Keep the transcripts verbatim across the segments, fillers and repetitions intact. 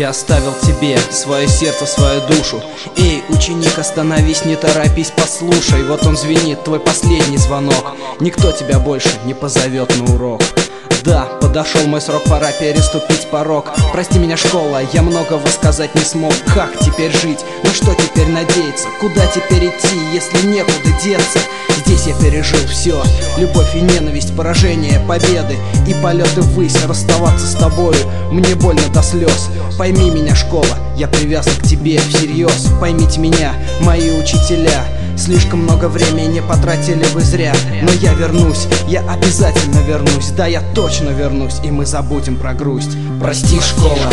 я оставил тебе свое сердце, свою душу. Эй, ученик, остановись, не торопись, послушай. Вот он звенит, твой последний звонок. Никто тебя больше не позовет на урок. Да, подошел мой срок, пора переступить порог. Прости меня, школа, я многого сказать не смог. Как теперь жить? На что теперь надеяться? Куда теперь идти, если некуда деться? Здесь я пережил все: любовь и ненависть, поражение, победы и полеты ввысь. Расставаться с тобою мне больно до слез. Пойми меня, школа, я привязан к тебе всерьез. Поймите меня, мои учителя, слишком много времени потратили вы зря. Но я вернусь, я обязательно вернусь. Да, я точно вернусь, и мы забудем про грусть. Прости, школа,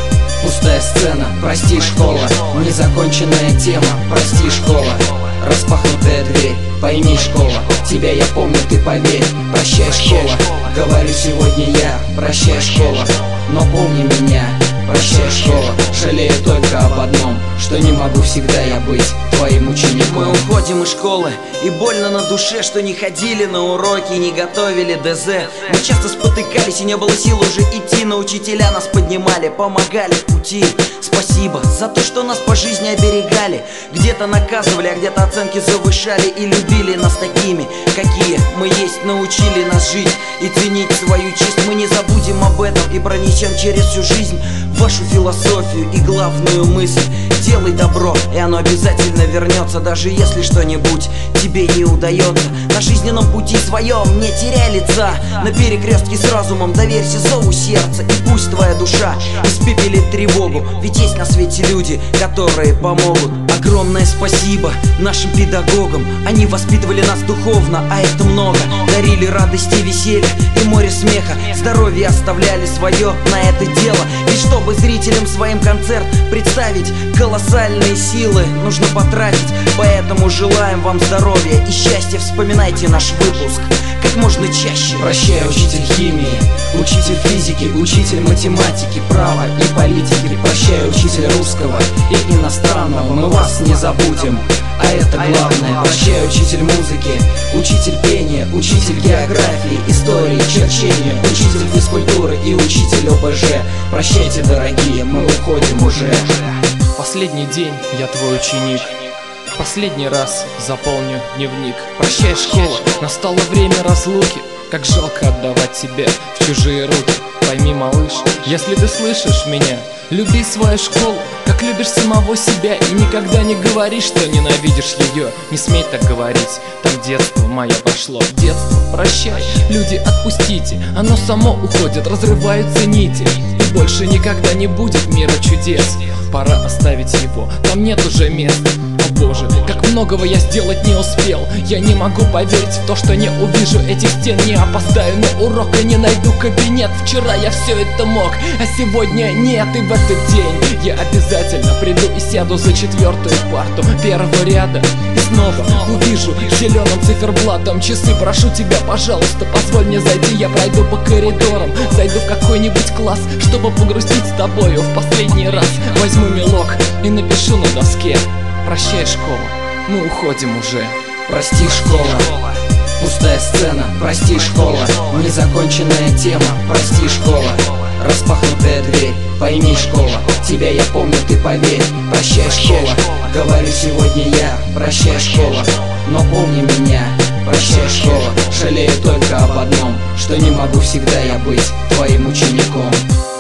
пустая сцена. Прости, школа, незаконченная тема. Прости, школа, распахнутая дверь. Пойми, школа, тебя я помню, ты поверь. Прощай, школа, говорю сегодня я. Прощай, школа, но помни меня. Прощай, школа, жалею только об одном, что не могу всегда я быть твоим учеником. Мы уходим из школы, и больно на душе, что не ходили на уроки, не готовили ДЗ. Мы часто спотыкались, и не было сил уже идти, но учителя нас поднимали, помогали в пути. Спасибо за то, что нас по жизни оберегали. Где-то наказывали, а где-то оценки завышали. И любили нас такими, какие мы есть. Научили нас жить и ценить свою честь. Мы не забудем об этом и пронесем через всю жизнь вашу философию и главную мысль: делай добро, и оно обязательно вернется. Даже если что-нибудь тебе не удается на жизненном пути своем, не теряй лица. На перекрестке с разумом доверься зову сердца, и пусть твоя душа испепелит тревогу. Ведь есть на свете люди, которые помогут. Огромное спасибо нашим педагогам. Они воспитывали нас духовно, а это много. Дарили радости, веселье и море смеха. Здоровье оставляли свое на это дело. Ведь чтобы зрителям своим концерт представить, колоссальные силы нужно потратить. Поэтому желаем вам здоровья и счастья. Вспоминайте наш выпуск как можно чаще. Прощай, учитель химии, учитель физики, учитель математики, права и политики. Прощай, учитель русского и иностранного, мы вас не забудем, а это главное. Прощай, учитель музыки, учитель пения, учитель географии, истории, черчения, учитель физкультуры и учитель ОБЖ. Прощайте, дорогие, мы уходим уже. Последний день, я твой ученик. Последний раз заполню дневник. Прощай, школа, настало время разлуки. Как жалко отдавать тебя в чужие руки. Пойми, малыш, если ты слышишь меня, люби свою школу, как любишь самого себя. И никогда не говори, что ненавидишь ее. Не смей так говорить, там детство мое прошло. Детство, прощай, люди, отпустите. Оно само уходит, разрываются нити. И больше никогда не будет мира чудес. Пора оставить его, там нет уже места. О боже, как многого я сделать не успел. Я не могу поверить в то, что не увижу этих стен. Не опоздаю на урок и не найду кабинет. Вчера я все это мог, а сегодня нет. И в этот день я обязательно приду и сяду за четвертую парту первого ряда. И снова увижу зеленым циферблатом часы. Прошу тебя, пожалуйста, позволь мне зайти. Я пройду по коридорам, зайду в какой-нибудь класс, чтобы погрустить с тобою в последний раз. Возьму мелок и напишу на доске: прощай, школа, мы уходим уже. Прости, школа, пустая сцена. Прости, школа, незаконченная тема. Прости, школа, распахнутая дверь. Пойми, школа, тебя я помню, ты поверь. Прощай, школа, говорю сегодня я. Прощай, школа, но помни меня. Прощай, школа, жалею только об одном, что не могу всегда я быть твоим учеником.